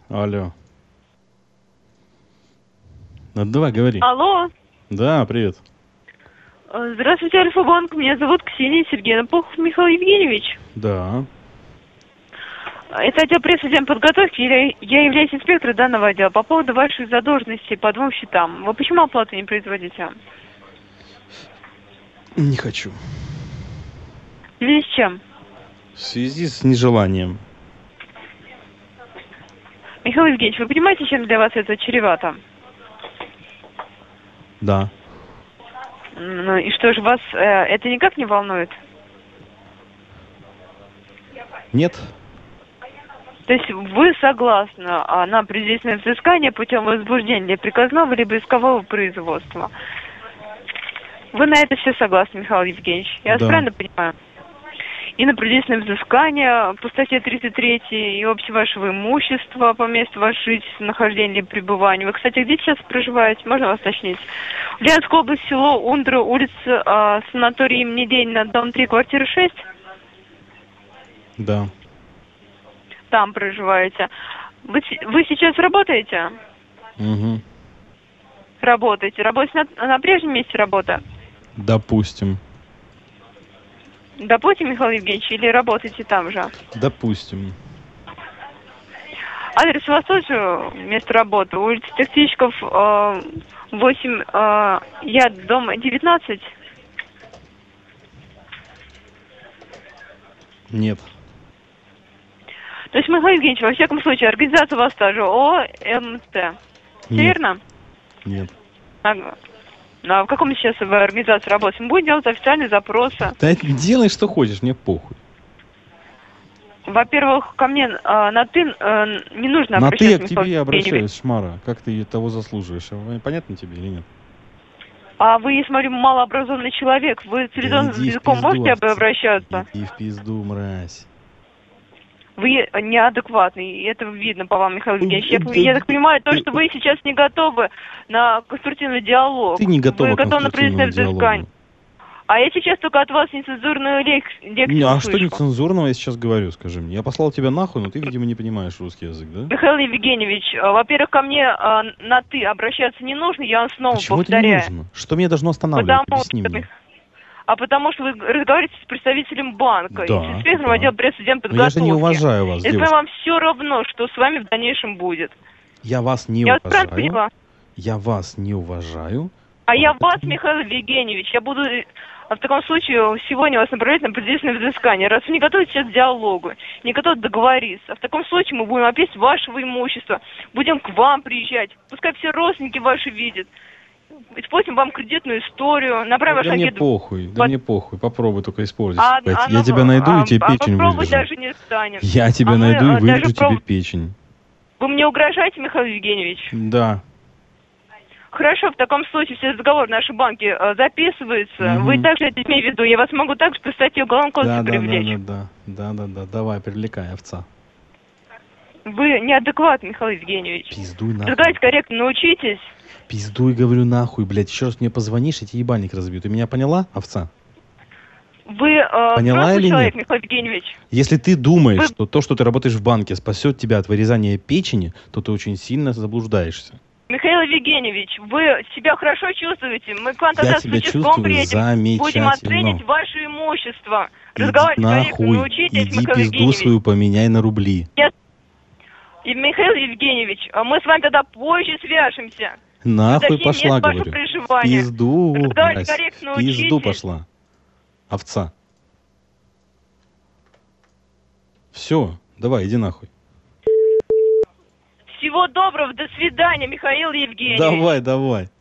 Алло. Ну, давай, говори. Алло. Да, привет. Здравствуйте, Альфа-банк. Меня зовут Ксения Сергеевна Пухов Михаил Евгеньевич. Да. Это отдел пресс-подготовки. Я являюсь инспектором данного отдела. По поводу ваших задолженностей по двум счетам. Вы почему оплату не производите? Не хочу. В связи с чем? В связи с нежеланием. Михаил Евгеньевич, вы понимаете, чем для вас это чревато? Да. Ну и что же, вас это никак не волнует? Нет? То есть вы согласны на предварительное взыскание путем возбуждения приказного либо искового производства? Вы на это все согласны, Михаил Евгеньевич? Я вас правильно понимаю? И на предварительное взыскание по статье 33 и общее вашего имущества по месту вашего жительства, нахождения или пребывания. Вы, кстати, где сейчас проживаете? Можно вас уточнить? Ульяновская область, село Ундра, улица санаторий имени Ленина, дом 3, квартира 6? Да. Там проживаете. Вы сейчас работаете? Угу. Работаете. Работаете на прежнем месте работы? Допустим. Допустим, Михаил Евгеньевич, или работаете там же? Допустим. Адрес у вас тоже место работы? Улица Тактичков, 8, я дом 19? Нет. То есть, Михаил Евгеньевич, во всяком случае, организация у вас тоже ОМТ. Верно? Нет. А в каком сейчас вы организации работаете? Мы будем делать официальные запросы. Да делай, что хочешь, мне похуй. Во-первых, ко мне на «ты» не нужно на обращаться. «ты» я к тебе обращаюсь, Шмара. Как ты того заслуживаешь? Понятно тебе или нет? А вы, я смотрю, малообразованный человек. Вы цивилизованным языком можете обращаться? Иди в пизду, мразь. Вы неадекватный, и это видно по вам, Михаил Евгеньевич. Я так понимаю, то, что вы сейчас не готовы на конструктивный диалог. Ты не готова к конструктивному диалогу. А я сейчас только от вас нецензурную лекцию А слышу. что нецензурного я сейчас говорю, скажи мне? Я послал тебя нахуй, но ты, видимо, не понимаешь русский язык, да? Михаил Евгеньевич, во-первых, ко мне на «ты» обращаться не нужно, я вам снова Почему повторяю. это не нужно? Что меня должно останавливать? Объясни мне. Потому что вы разговариваете с представителем банка, Да, и с инспектором отдела пресс-подготовки. Но я же не уважаю вас, если девушка. вам все равно, что с вами в дальнейшем будет. Я вас не Я уважаю. вас поняла. Я вас не уважаю. А я вас, Михаил Евгеньевич, я буду в таком случае сегодня вас направлять на предварительное взыскание. Раз вы не готовы сейчас к диалогу, не готовы договориться, в таком случае мы будем описывать вашего имущества, будем к вам приезжать, пускай все родственники ваши видят. Используем вам кредитную историю, направим ваш анкету. Да мне похуй, попробуй только использовать. Я ну, тебя найду и тебе печень попробовать вырежу. даже не станем. Я тебя найду и вырежу тебе печень. Вы мне угрожаете, Михаил Евгеньевич? Да. Хорошо, в таком случае все разговоры в нашей банке записываются. Вы также это имеете в виду. Я вас могу также по статье Уголовного кодекса привлечь. Да. Давай, привлекай, овца. Вы неадекватный, Михаил Евгеньевич. Пиздуй нахуй. Разговаривать корректно научитесь. Пиздуй, говорю, нахуй, блядь. Еще раз мне позвонишь, я тебе ебальник разобью. Ты меня поняла, овца? Вы поняла или человек, нет? Михаил Евгеньевич. Если ты думаешь, что то, что ты работаешь в банке, спасет тебя от вырезания печени, то ты очень сильно заблуждаешься. Михаил Евгеньевич, вы себя хорошо чувствуете? Мы к вам тогда с участком приедем, будем оценить ваше имущество. Разговаривать корректно научитесь, иди Михаил пизду Евгеньевич. свою поменяй на рубли. И, Михаил Евгеньевич, мы с вами тогда позже свяжемся. Нахуй пошла, говорю. Пизду, мразь. Пизду пошла. Овца. Все, давай, иди нахуй. Всего доброго, до свидания, Михаил Евгеньевич. Давай.